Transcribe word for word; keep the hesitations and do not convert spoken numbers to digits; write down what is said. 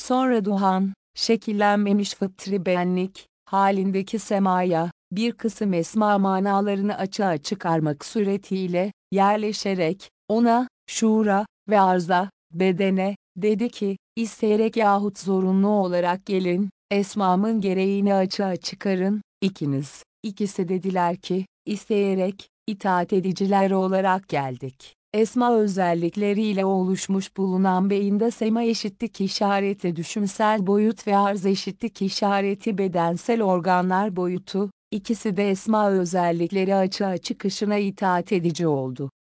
Sonra duhan, şekillenmemiş fıtri benlik, halindeki semaya, bir kısım esma manalarını açığa çıkarmak suretiyle, yerleşerek, ona, şuura ve arza, bedene, dedi ki, isteyerek yahut zorunlu olarak gelin, esmamın gereğini açığa çıkarın, ikiniz. İkisi dediler ki, isteyerek, itaat ediciler olarak geldik. Esma özellikleriyle oluşmuş bulunan beyinde sema eşitlik işareti düşünsel boyut ve arz eşitlik işareti bedensel organlar boyutu, ikisi de esma özellikleri açığa çıkışına itaat edici oldu.